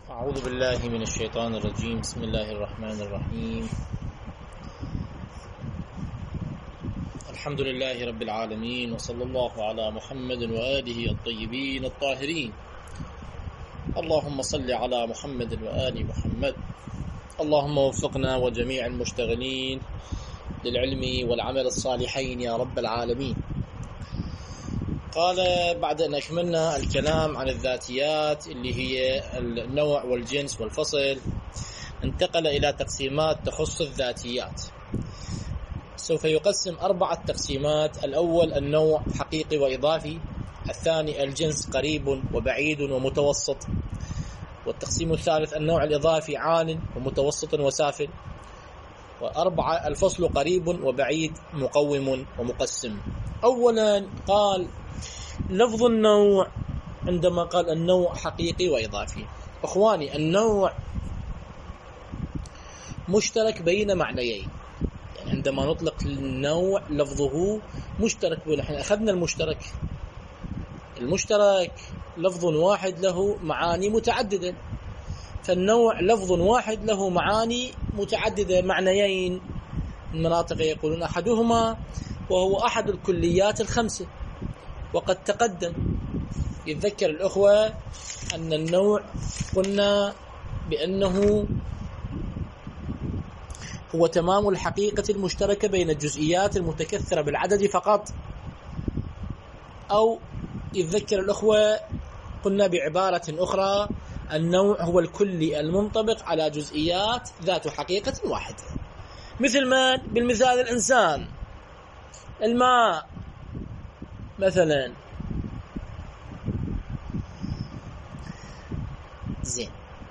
أعوذ بالله من الشيطان الرجيم. بسم الله الرحمن الرحيم. الحمد لله رب العالمين، وصلى الله على محمد وآله الطيبين الطاهرين. اللهم صل على محمد وآل محمد. اللهم وفقنا وجميع المشتغلين للعلم والعمل الصالحين يا رب العالمين. قال بعد أن أكملنا الكلام عن الذاتيات اللي هي النوع والجنس والفصل، انتقل إلى تقسيمات تخص الذاتيات. سوف يقسم 4 تقسيمات. الأول النوع حقيقي وإضافي، الثاني الجنس قريب وبعيد ومتوسط، والتقسيم الثالث النوع الإضافي عال ومتوسط وسافل، و4 الفصل قريب وبعيد مقوم ومقسم. أولا قال لفظ النوع، عندما قال النوع حقيقي وإضافي، أخواني النوع مشترك بين معنيين. يعني عندما نطلق النوع لفظه مشترك بين، احنا أخذنا المشترك لفظ واحد له معاني متعددة، فالنوع لفظ واحد له معاني متعددة، معنيين. المناطق يقولون أحدهما وهو أحد الكليات الخمسة، وقد تقدم يتذكر الأخوة أن النوع قلنا بأنه هو تمام الحقيقة المشتركة بين الجزئيات المتكثرة بالعدد فقط، أو يتذكر الأخوة قلنا بعبارة أخرى النوع هو الكلي المنطبق على جزئيات ذات حقيقة واحدة. مثل ما بالمثال الإنسان، الماء مثلا. زين،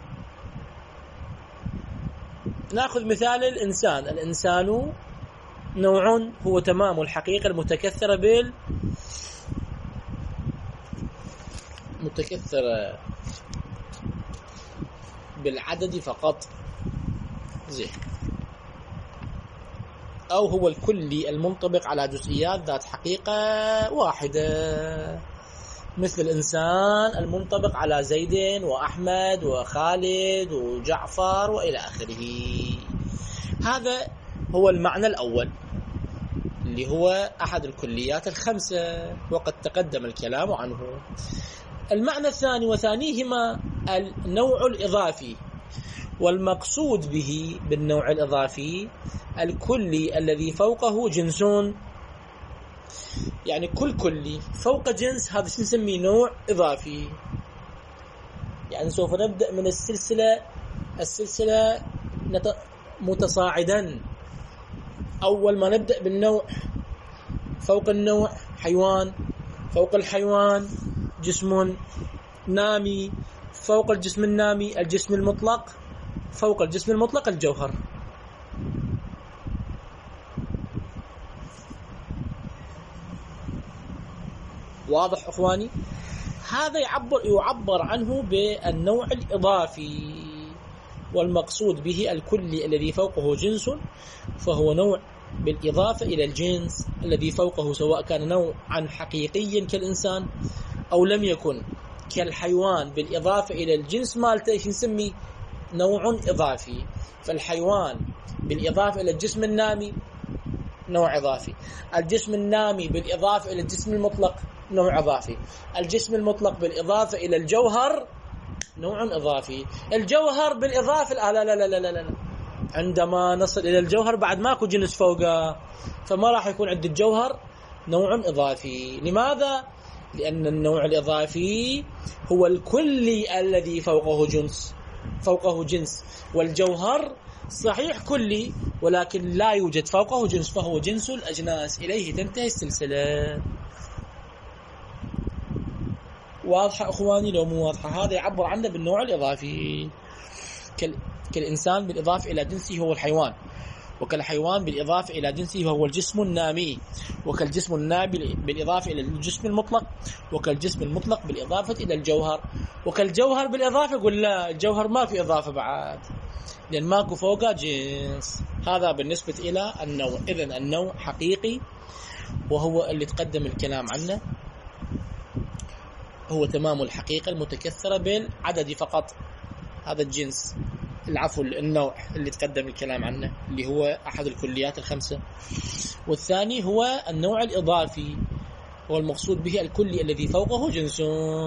نأخذ مثال الإنسان. الإنسان نوع هو تمام الحقيقة المتكثرة بالعدد فقط. زين، أو هو الكلي المنطبق على جزئيات ذات حقيقة واحدة، مثل الإنسان المنطبق على زيد وأحمد وخالد وجعفر وإلى آخره. هذا هو المعنى الأول اللي هو أحد الكليات الخمسة، وقد تقدم الكلام عنه. المعنى الثاني وثانيهما النوع الإضافي، والمقصود به بالنوع الإضافي الكلي الذي فوقه جنس. يعني كل كلي فوق جنس، هذا نسميه نوع إضافي. يعني سوف نبدأ من السلسلة متصاعدا. أول ما نبدأ بالنوع، فوق النوع حيوان، فوق الحيوان جسم نامي، فوق الجسم النامي الجسم المطلق، فوق الجسم المطلق الجوهر. واضح أخواني؟ هذا يعبر عنه بالنوع الإضافي، والمقصود به الكلي الذي فوقه جنس، فهو نوع بالإضافة إلى الجنس الذي فوقه، سواء كان نوعا حقيقيا كالإنسان أو لم يكن كالحيوان، بالإضافة إلى الجنس مالته نسمي نوع إضافي. فالحيوان بالإضافة إلى الجسم النامي نوع إضافي، الجسم النامي بالإضافة إلى الجسم المطلق نوع إضافي، الجسم المطلق بالإضافة إلى الجوهر نوع إضافي، الجوهر بالإضافة لا عندما نصل إلى الجوهر بعد ماكو جنس فوقه، فما راح يكون عند الجوهر نوع إضافي. لماذا؟ لأن النوع الإضافي هو الكلي الذي فوقه جنس، والجوهر صحيح كلي ولكن لا يوجد فوقه جنس، فهو جنس الأجناس، إليه تنتهي السلسلة. واضحة أخواني لو مو واضحة؟ هذا يعبر عنه بالنوع الإضافي. كالإنسان بالإضافة إلى جنسه هو الحيوان، وكالحيوان بالإضافة إلى جنسه هو الجسم النامي، وكالجسم النامي بالإضافة إلى الجسم المطلق، وكالجسم المطلق بالإضافة إلى الجوهر، وكالجوهر بالإضافة. قل لا، الجوهر ماكو إضافة بعد، لأن ماكو فوقه جنس. هذا بالنسبة إلى النوع. إذن النوع حقيقي، وهو اللي تقدم الكلام عنه، هو تمام الحقيقة المتكثرة بالعدد فقط. هذا الجنس، العفو النوع اللي تقدم الكلام عنه اللي هو أحد الكليات الخمسة. والثاني هو النوع الإضافي، هو المقصود به الكلي الذي فوقه جنس.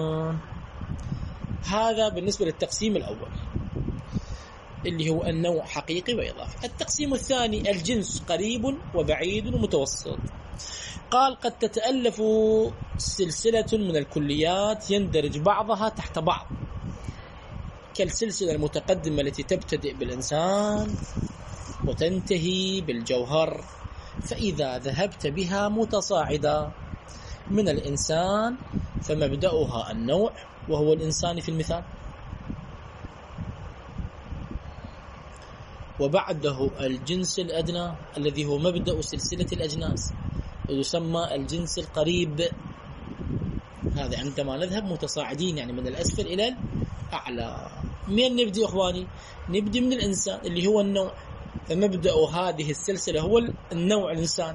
هذا بالنسبة للتقسيم الأول اللي هو النوع حقيقي وإضافي. التقسيم الثاني الجنس قريب وبعيد ومتوسط. قال قد تتألف سلسلة من الكليات يندرج بعضها تحت بعض، كالسلسلة المتقدمة التي تبتدئ بالإنسان وتنتهي بالجوهر، فإذا ذهبت بها متصاعدة من الإنسان فمبدأها النوع وهو الإنسان في المثال، وبعده الجنس الأدنى الذي هو مبدأ سلسلة الأجناس ويسمى الجنس القريب. هذا عندما نذهب متصاعدين يعني من الأسفل إلى الأعلى. من نبدأ إخواني؟ نبدأ من الإنسان اللي هو النوع، فمبدأ هذه السلسلة هو النوع الإنسان،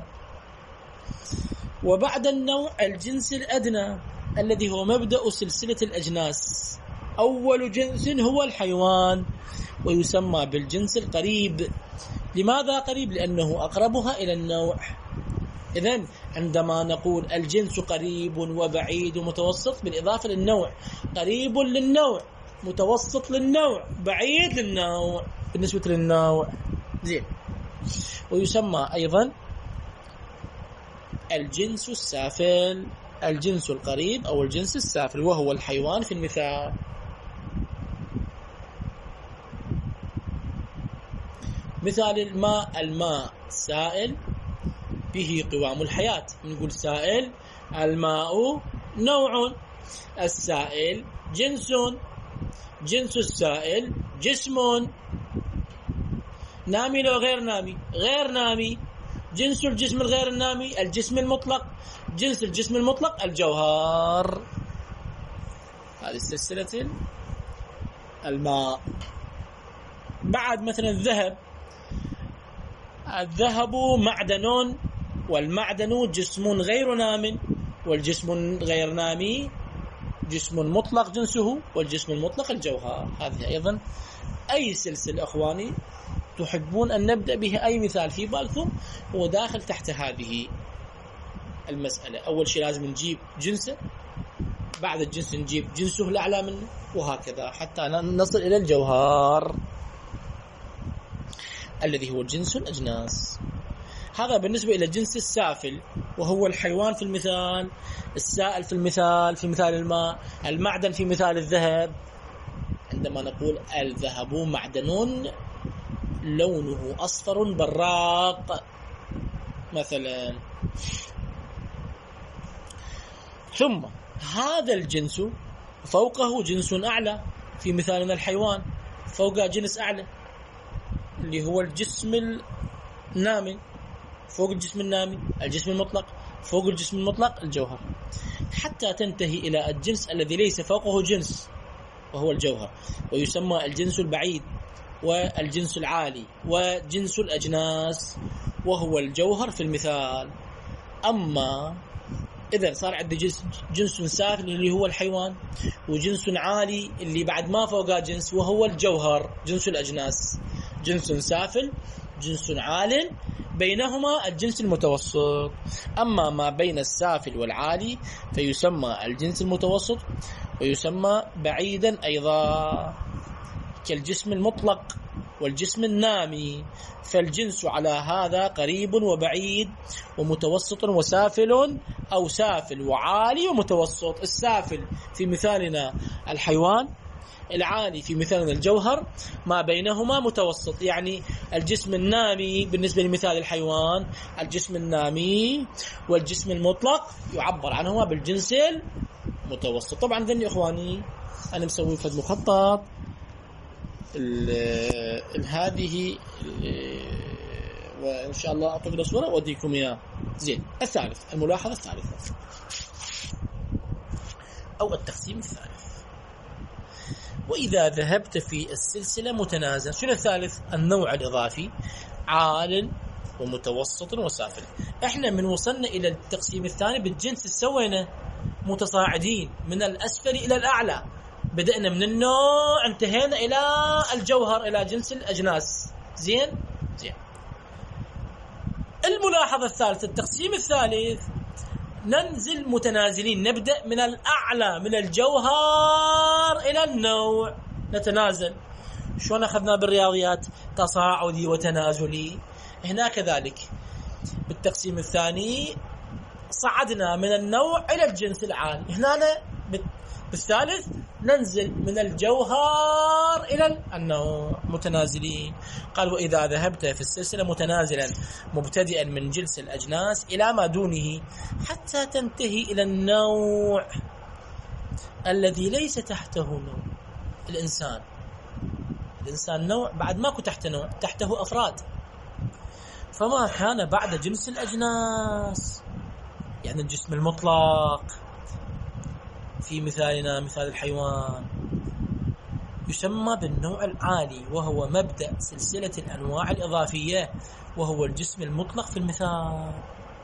وبعد النوع الجنس الأدنى الذي هو مبدأ سلسلة الأجناس. أول جنس هو الحيوان ويسمى بالجنس القريب. لماذا قريب؟ لأنه أقربها إلى النوع. إذن عندما نقول الجنس قريب وبعيد ومتوسط بالإضافة للنوع، قريب للنوع، متوسط للنوع، بعيد للنوع بالنسبة للنوع. زين. ويسمى أيضا الجنس السافل، الجنس القريب أو الجنس السافل، وهو الحيوان في المثال. مثال الماء سائل به قوام الحياة. نقول سائل، الماء نوع، السائل جنس السائل جسم، نامي لو غير نامي، غير نامي. جنس الجسم الغير النامي الجسم المطلق، جنس الجسم المطلق الجوهر. هذه سلسلة الماء. بعد مثلا الذهب معدن، والمعدن جسم غير نام، والجسم غير نامي جسم مطلق جنسه، والجسم المطلق الجوهر. هذه أيضا أي سلسلة أخواني تحبون أن نبدأ به، أي مثال في بالكم هو داخل تحت هذه المسألة. أول شيء لازم نجيب جنسه، بعد الجنس نجيب جنسه الأعلى منه، وهكذا حتى نصل إلى الجوهر الذي هو جنس الأجناس. هذا بالنسبة إلى الجنس السافل وهو الحيوان في المثال، السائل في المثال، في مثال الماء، المعدن في مثال الذهب. عندما نقول الذهب معدن لونه أصفر براق مثلا. ثم هذا الجنس فوقه جنس أعلى، في مثالنا الحيوان فوق جنس أعلى اللي هو الجسم النامي، فوق الجسم النامي الجسم المطلق، فوق الجسم المطلق الجوهر، حتى تنتهي إلى الجنس الذي ليس فوقه جنس وهو الجوهر، ويسمى الجنس البعيد والجنس العالي وجنس الأجناس وهو الجوهر في المثال. أما إذا صار عندي جنس سافل اللي هو الحيوان، وجنس عالي اللي بعد ما فوقه جنس وهو الجوهر جنس الأجناس. جنس سافل، جنس عال، بينهما الجنس المتوسط. أما ما بين السافل والعالي فيسمى الجنس المتوسط، ويسمى بعيدا أيضا كالجسم المطلق والجسم النامي. فالجنس على هذا قريب وبعيد ومتوسط وسافل، أو سافل وعالي ومتوسط. السافل في مثالنا الحيوان، العالي في مثالنا الجوهر، ما بينهما متوسط. يعني الجسم النامي بالنسبة لمثال الحيوان، الجسم النامي والجسم المطلق يعبر عنهما بالجنس المتوسط. طبعا ذني إخواني أنا مسوي فد مخطط هذه، وإن شاء الله أطلق الصورة وأوديكم إياه. زين. الثالث، الملاحظة الثالثة أو التقسيم الثالث. وإذا ذهبت في السلسلة متنازل. شنو الثالث؟ النوع الإضافي، عال ومتوسط وسافل. احنا من وصلنا إلى التقسيم الثاني بالجنس سوينا متصاعدين من الأسفل إلى الأعلى، بدأنا من النوع انتهينا إلى الجوهر، إلى جنس الأجناس. زين. الملاحظة الثالثة، التقسيم الثالث، ننزل متنازلين، نبدأ من الأعلى من الجوهر إلى النوع، نتنازل. شلون أخذنا بالرياضيات؟ تصاعدي وتنازلي. هنا كذلك بالتقسيم الثاني صعدنا من النوع إلى الجنس العالي. هنا بالثالث ننزل من الجوهر إلى النوع، متنازلين. قال وإذا ذهبت في السلسلة متنازلا مبتدئا من جنس الأجناس إلى ما دونه حتى تنتهي إلى النوع الذي ليس تحته نوع. الإنسان نوع، بعد ماكو تحته نوع، تحته أفراد. فما كان بعد جنس الأجناس، يعني الجسم المطلق في مثالنا مثال الحيوان، يسمى بالنوع العالي، وهو مبدأ سلسلة الأنواع الإضافية، وهو الجسم المطلق في المثال.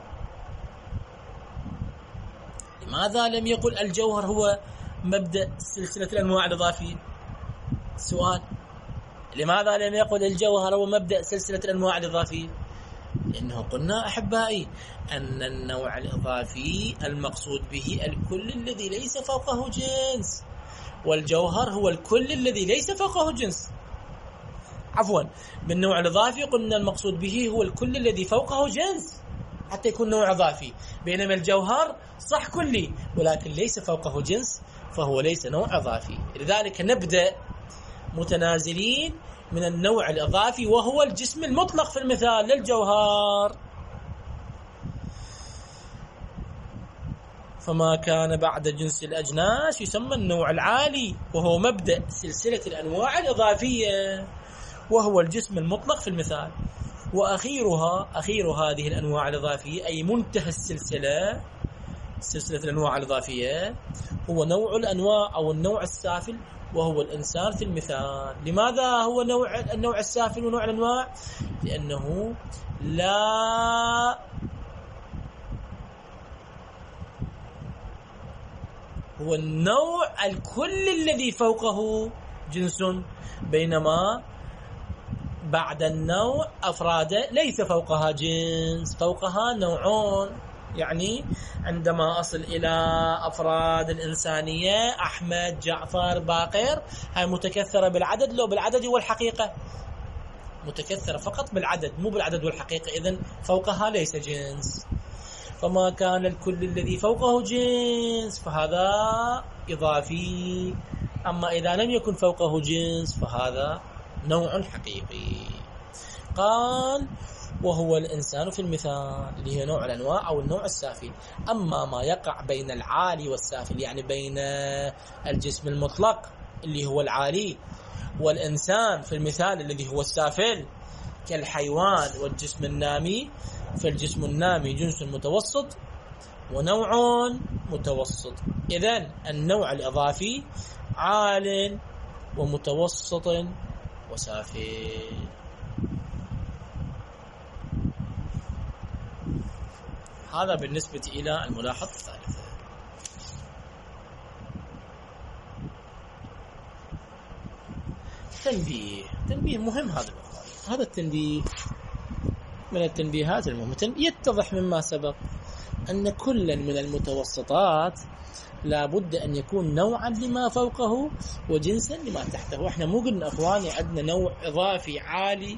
لماذا لم يقل الجوهر هو مبدأ سلسلة الأنواع الإضافية؟ سؤال، لماذا لم يقل الجوهر هو مبدأ سلسلة الأنواع الإضافية؟ لأنه قلنا أحبائي أن النوع الإضافي المقصود به الكل الذي ليس فوقه جنس، والجوهر هو الكل الذي ليس فوقه جنس. عفوا، بالنوع الإضافي قلنا المقصود به هو الكل الذي فوقه جنس حتى يكون نوع إضافي، بينما الجوهر صح كلي ولكن ليس فوقه جنس فهو ليس نوع إضافي. لذلك نبدأ متنازلين من النوع الإضافي وهو الجسم المطلق في المثال للجوهر. فما كان بعد جنس الأجناس يسمى النوع العالي، وهو مبدأ سلسلة الأنواع الإضافية، وهو الجسم المطلق في المثال. وأخير هذه الأنواع الإضافية أي منتهى سلسلة الأنواع الإضافية هو نوع الأنواع أو النوع السافل، وهو الإنسان في المثال. لماذا هو النوع السافل ونوع الأنواع؟ لأنه هو النوع الكل الذي فوقه جنس، بينما بعد النوع أفراد ليس فوقها جنس، فوقها نوعون. يعني عندما أصل إلى أفراد الإنسانية أحمد، جعفر، باقر، هاي متكثرة بالعدد، لو بالعدد والحقيقة متكثرة فقط بالعدد مو بالعدد والحقيقة، إذن فوقها ليس جنس. فما كان الكل الذي فوقه جنس فهذا إضافي، أما إذا لم يكن فوقه جنس فهذا نوع حقيقي. قال وهو الإنسان في المثال، اللي هي نوع الأنواع أو النوع السافل. أما ما يقع بين العالي والسافل، يعني بين الجسم المطلق اللي هو العالي والإنسان في المثال الذي هو السافل، كالحيوان والجسم النامي، فالجسم النامي جنس متوسط ونوع متوسط. إذن النوع الإضافي عال ومتوسط وسافل. هذا بالنسبة إلى الملاحظة الثالثة. تنبيه مهم هذا التنبيه من التنبيهات المهمة. يتضح مما سبق أن كلا من المتوسطات لا بد أن يكون نوعا لما فوقه وجنسا لما تحته. احنا مو قلنا أخواني عندنا نوع إضافي عالي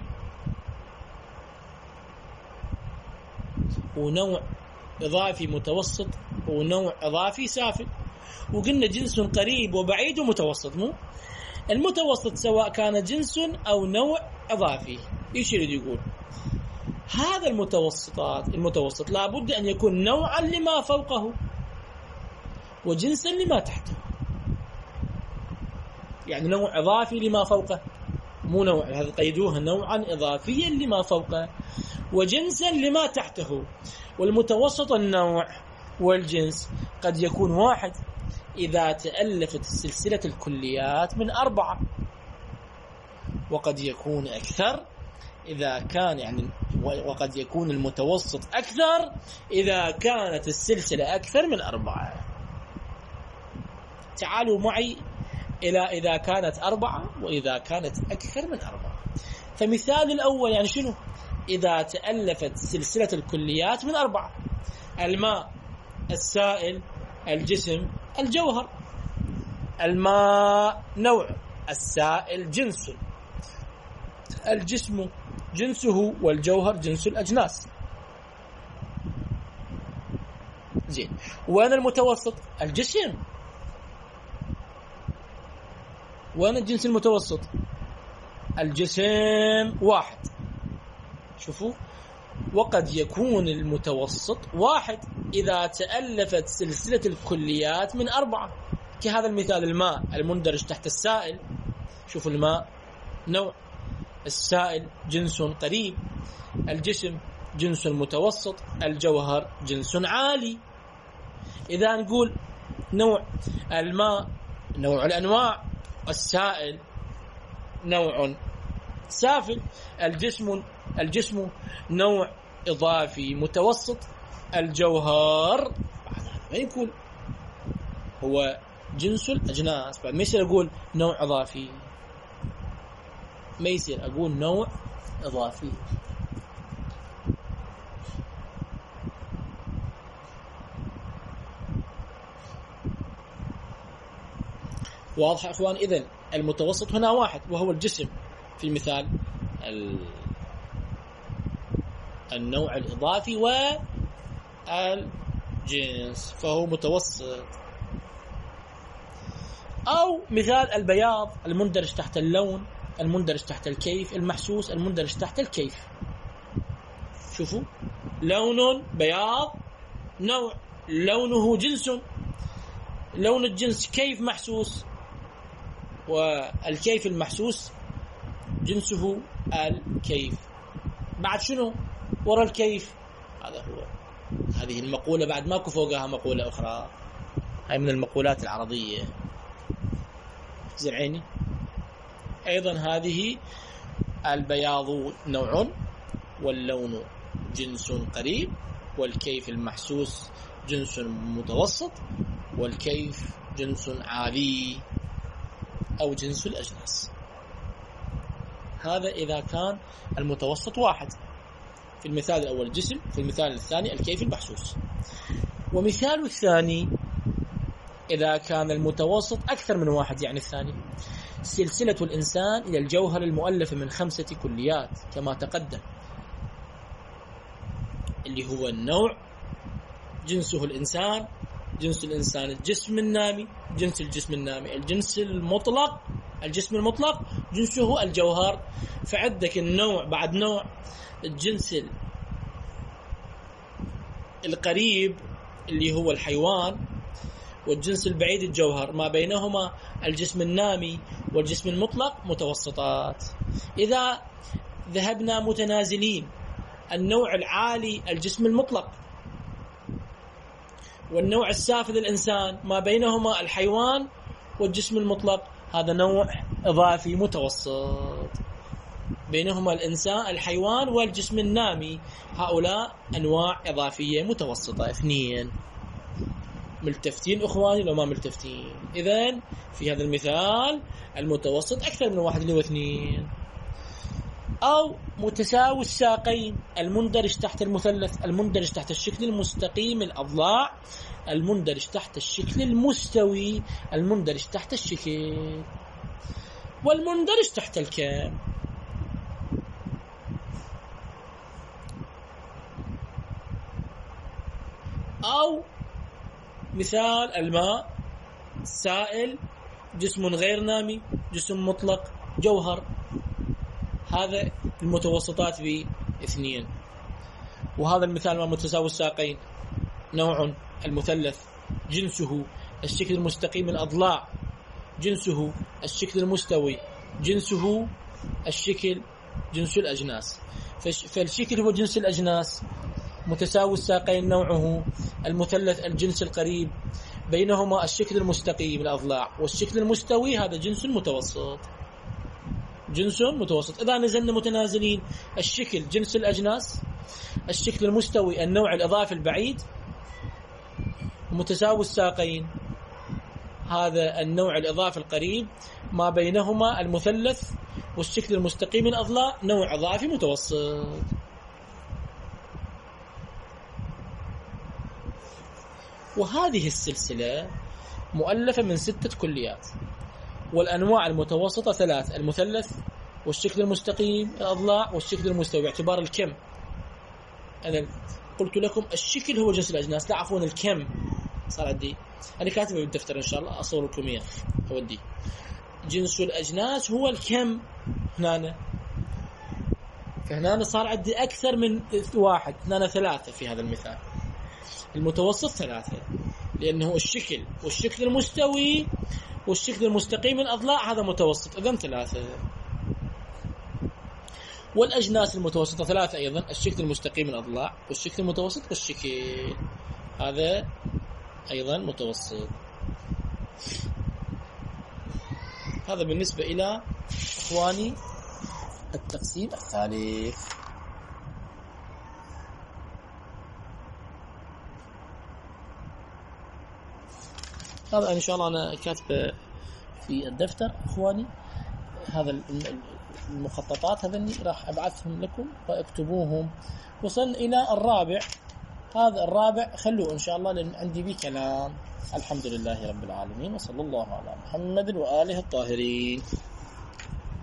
ونوع إضافي متوسط ونوع إضافي سافل، وقلنا جنس قريب وبعيد ومتوسط. مو المتوسط سواء كان جنس أو نوع إضافي. إيش يريد يقول؟ هذا المتوسط لا بد أن يكون نوعا لما فوقه وجنسا لما تحته، يعني نوع إضافي لما فوقه، مو نوع، هذا قيدوها نوعا إضافيا لما فوقه وجنسا لما تحته. والمتوسط النوع والجنس قد يكون واحد إذا تألفت سلسلة الكليات من 4، وقد يكون أكثر إذا كان وقد يكون المتوسط أكثر إذا كانت السلسلة أكثر من 4. تعالوا معي إلى إذا كانت 4 وإذا كانت أكثر من 4. فمثال الأول يعني شنو؟ إذا تألفت سلسلة الكليات من 4: الماء، السائل، الجسم، الجوهر. الماء نوع، السائل جنس، الجسم جنسه، والجوهر جنس الأجناس. زين، وين المتوسط؟ الجسم. وين الجنس المتوسط؟ الجسم 1. شوفوا، وقد يكون المتوسط 1 إذا تألفت سلسلة الكليات من 4، كهذا المثال: الماء المندرج تحت السائل. شوفوا، الماء نوع، السائل جنس قريب، الجسم جنس متوسط، الجوهر جنس عالي. إذا نقول نوع: الماء نوع الأنواع، السائل نوع سافل، الجسم نوع إضافي متوسط، الجوهر بعد هذا ما يكون هو جنس الأجناس. بعد ما يصير أقول نوع إضافي، ما يصير أقول نوع إضافي. واضح يا أخوان؟ إذن المتوسط هنا 1 وهو الجسم في مثال النوع الإضافي والجنس، فهو متوسط. أو مثال البياض المندرج تحت اللون، المندرج تحت الكيف، المحسوس المندرج تحت الكيف. شوفوا، لون بياض نوع، لونه جنس، لون الجنس كيف محسوس، والكيف المحسوس جنسه الكيف. بعد شنو وراء الكيف؟ هذا هو، هذه المقولة بعد ماكو فوقها مقولة أخرى، هاي من المقولات العرضية. زرعيني أيضا هذه: البياض نوع، واللون جنس قريب، والكيف المحسوس جنس متوسط، والكيف جنس عالي أو جنس الأجناس. هذا إذا كان المتوسط 1 في المثال الأول الجسم، في المثال الثاني الكيف المحسوس. ومثال الثاني إذا كان المتوسط أكثر من 1، يعني الثاني: سلسلة الإنسان إلى الجوهر المؤلفة من 5 كليات كما تقدم، اللي هو النوع جنسه الإنسان، جنس الإنسان الجسم النامي، جنس الجسم النامي الجنس المطلق، الجسم المطلق جنسه الجوهر. فعندك النوع بعد نوع، الجنس القريب اللي هو الحيوان، والجنس البعيد الجوهر، ما بينهما الجسم النامي والجسم المطلق متوسطات. إذا ذهبنا متنازلين، النوع العالي الجسم المطلق، والنوع السافل الإنسان، ما بينهما الحيوان والجسم المطلق، هذا نوع إضافي متوسط. بينهما الإنسان الحيوان والجسم النامي، هؤلاء أنواع إضافية متوسطة. 2 ملتفتين أخواني لو ما ملتفتين؟ إذن في هذا المثال المتوسط أكثر من 1 اللي هو 2. أو متساوي الساقين المندرج تحت المثلث، المندرج تحت الشكل المستقيم الأضلاع، المندرج تحت الشكل المستوي، المندرج تحت الشكل، والمندرج تحت الكام. أو مثال الماء سائل، جسم غير نامي، جسم مطلق، جوهر. هذا المتوسطات ب2. وهذا المثال ما متساوي الساقين، نوع المثلث جنسه الشكل المستقيم الأضلاع، جنسه الشكل المستوي، جنسه الشكل جنس الأجناس. فالشكل هو جنس الأجناس، متساوي الساقين نوعه، المثلث الجنس القريب، بينهما الشكل المستقيم الأضلاع، والشكل المستوي هذا جنس متوسط، جنس متوسط. إذا نزلنا متنازلين، الشكل جنس الأجناس، الشكل المستوي النوع الإضافي البعيد، متساوي الساقين، هذا النوع الإضافي القريب ما بينهما المثلث والشكل المستقيم من أضلاع نوع إضافي متوسط. وهذه السلسلة مؤلفة من 6 كليات، والأنواع المتوسطة 3: المثلث والشكل المستقيم الأضلاع والشكل المستوي، باعتبار الكم. أنا قلت لكم الشكل هو جنس الأجناس، لا عفوا الكم صار عندي، أنا كاتبه بالدفتر إن شاء الله أصور لكم إياه أودي. جنس الأجناس هو الكم هنا، فهنا صار عندي أكثر من 1، هنا 3 في هذا المثال. المتوسط 3 لأنه الشكل والشكل المستوي والشكل المستقيم من الأضلاع هذا متوسط، إذن 3. والأجناس المتوسطة 3 أيضا: الشكل المستقيم من الأضلاع والشكل المتوسط والشكل هذا أيضا متوسط. هذا بالنسبة إلى إخواني التقسيم الثالث. هذا إن شاء الله أنا كاتب في الدفتر إخواني، هذا المخططات هذني راح أبعثهم لكم واكتبوهم. وصلنا إلى الرابع، هذا الرابع خلوه إن شاء الله لأن عندي بيه كلام. الحمد لله رب العالمين، وصلى الله على محمد وآله الطاهرين.